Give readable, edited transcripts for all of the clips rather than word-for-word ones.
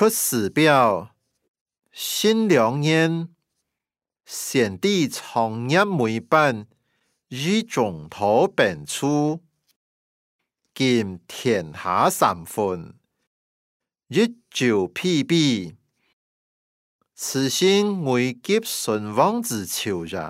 出师表，辛良年，先帝创业每本，以中途本初，今天下三分，一朝披靡，此心危急存亡之秋也。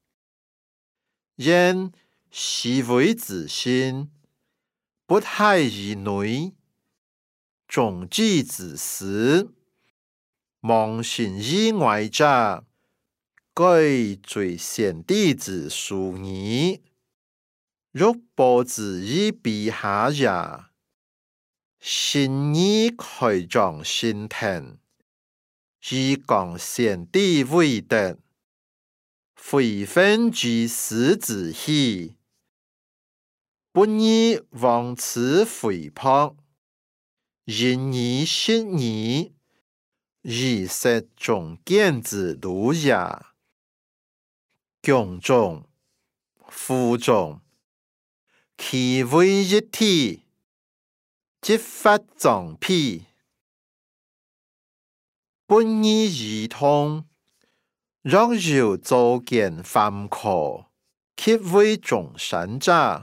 然是为之心，不害于内，终己之私，忘形以外者，改罪先帝之疏矣。欲报之以陛下也，心意开张心田，以讲先帝伟德，非分居士之喜，不以妄辞诽谤，因以失义，以失忠谏之路也。宫中、府中，其为一体，即发壮辟，不以异通。若有作奸犯科，其为众善者，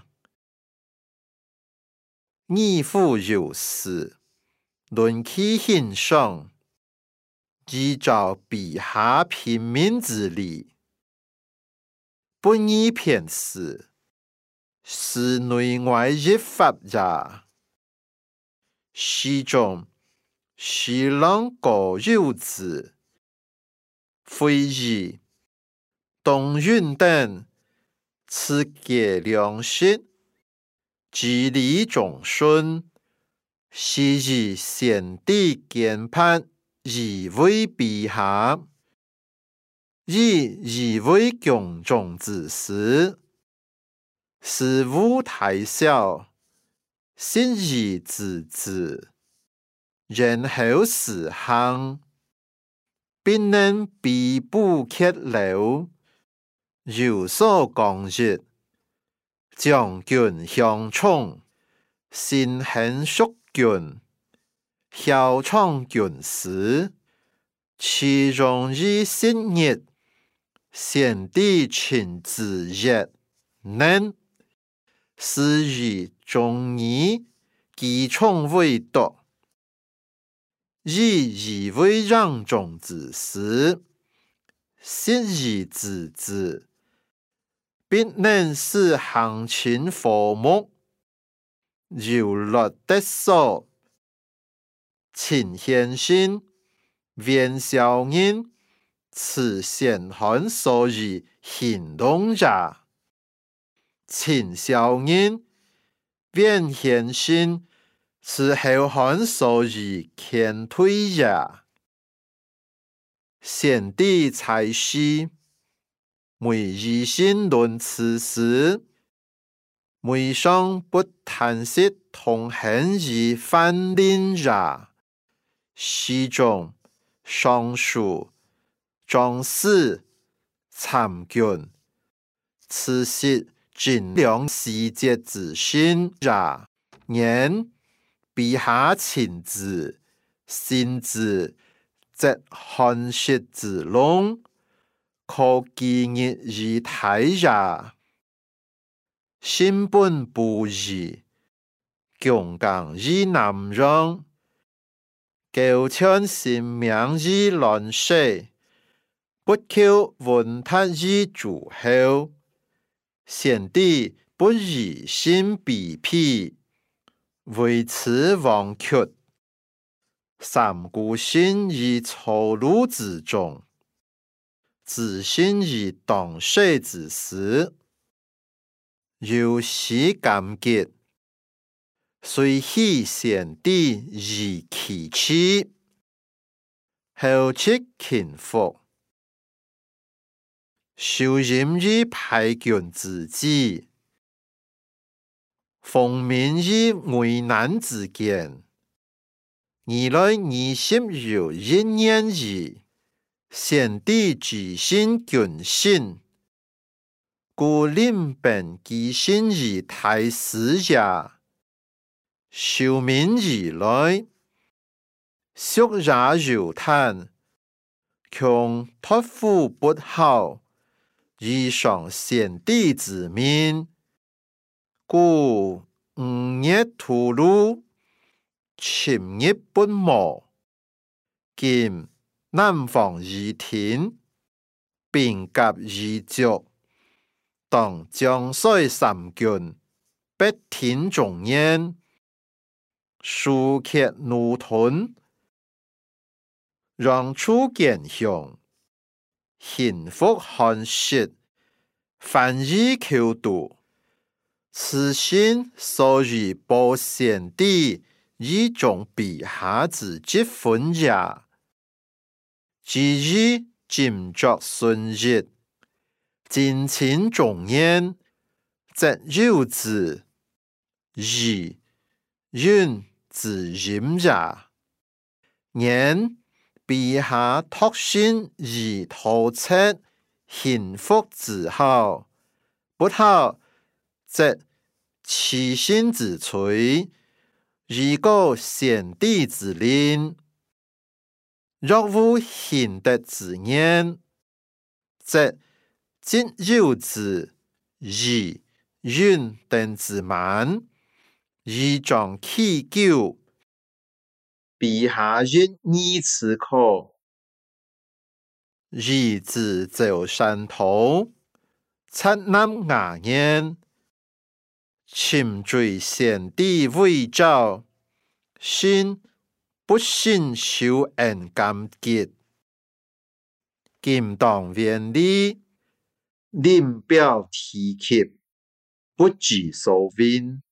义府有司，论其欣赏，依照陛下平民之理，不以偏私，是内外一法也。其中是让各有之，非以东运等此皆良心，激励众顺，是以先帝监判以为陛下，以为宫中之事，事无大小，信以知之，然后实行，必能必补缺漏，有所攻击，将军相宠，心恒属君，效创军事，其容易信业，先帝亲自也，能是以忠义积宠为德，以为让众之事，信以知之，必能使行情和睦，有乐得所。秦献信、袁绍人，此先汉所以行动者。秦孝人、袁献信，此后汉所以劝退也。先帝在世，每一心论此事，每上不谈息同行以反令也。其中尚书、长史、参军，此是尽量细节之心也。然陛下亲自信之，则汉室之隆，可今日以泰也。心本不义，强干以难容，苟全性命以乱世，不求文达以诸侯。先帝不以心比辟，为此忘却，三顾心以错路之中，自信以当世之事，有时感激，虽喜先帝以其妻，后戚勤服，受任以派军之职，奉命以危难之间，二来20有一年矣。先帝之心君信，故令本其心以太师也。受命以来， 旭也柔坦，强托付不好，以上先帝之命，故5月吐露，7月不毛。今南方宜天，并甲宜足，当江水三军，北庭中央，疏却怒吞，让出见向，幸福寒食，翻译求读，此心所以报先帝以种陛下之积分也。之以今作顺日，尽情中焉，则有之义运之淫也。然陛下托心以透彻幸福之好，不好则其心之摧，以果先帝之令。若无贤德之言，则今有之义运等之慢，以状祈久。陛下因义此可，义之走山头，察南雅言，请罪先帝伪诏，信不信受恩感激，今当原理，临表提及，不知所云。